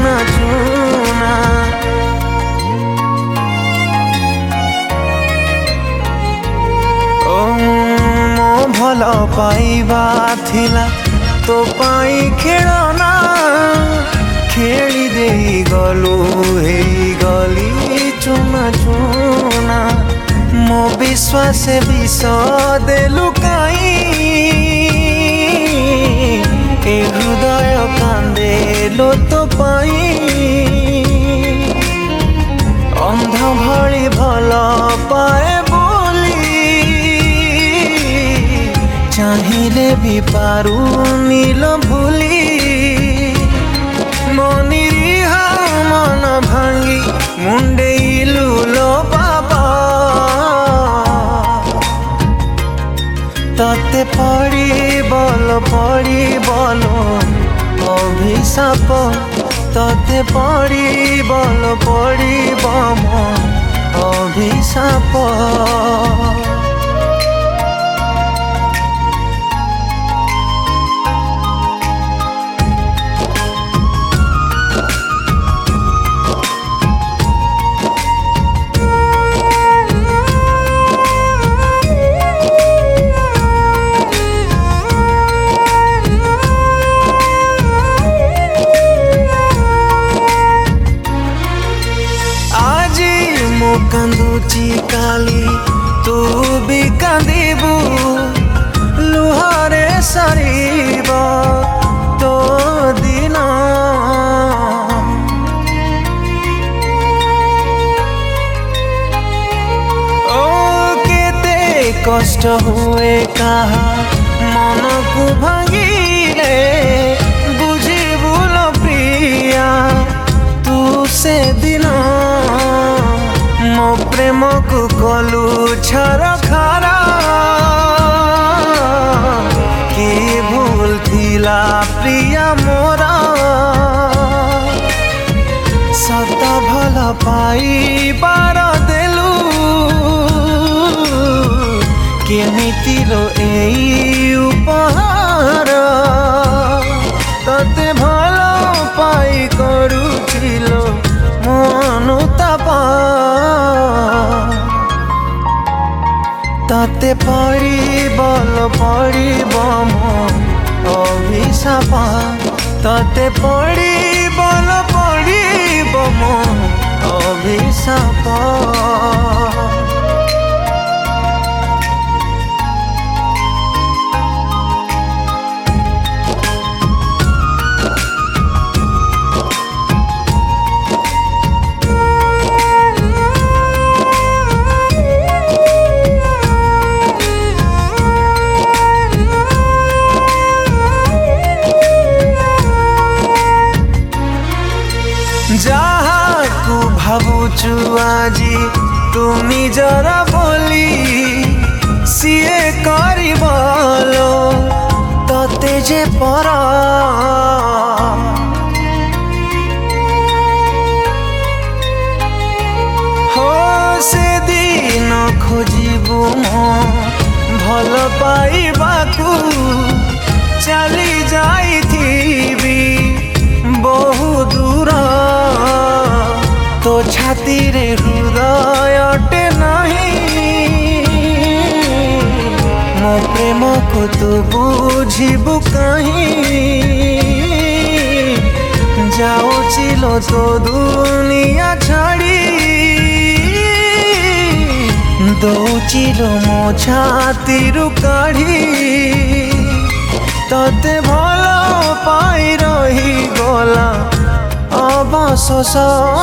चुना चुना मो भल पाइबा थिला तो पाई खेलना खेली दे गलु हे गली चुना चुना मो विश्वास विष देलु काई ए हृदय कांदे लो तो पाई अंध भली भल पाए चाहिले भी पारू नील भूली मनिहा मन भांगी मुंडे लो बाबा तते पड़ी बल अभिशाप तते पड़ी बम अभिशाप कांदुची काली तू भी कांदिबू लुहारे सरीब तो दिन ओ केते कष्ट हुए कहा मन को भांगिले बुझिबू लो प्रिया तू से दिन मो प्रेम को कलु छर खारा कि भूल थिला प्रिया मोरा सत भल पाई बार देलु केमिति लो एई उपहार तते भल पाई करुचिलो अनुताप तते पड़ी बम अभिशाप तते पड़ी बम अभिशाप जहा को भावुचु आजी तुम निजर बोली सीए करी बोलो तते जे पर हो से दिन खोजिबू मो भल पाइबाकू चली जाइथिबी बहु दूर तो छाती रे हृदय अटे नहीं मो प्रेम को तू बुझिबू कहीं जाऊचिलो तो दुनिया छाड़ी दौचिलो मो छाती रु काढ़ी तते भल पाई रही गला अवशोष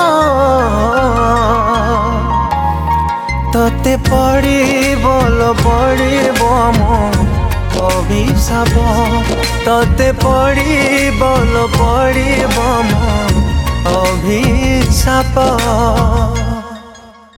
तते पड़ी बम अभिशाप तते पड़ी बम अभिशाप।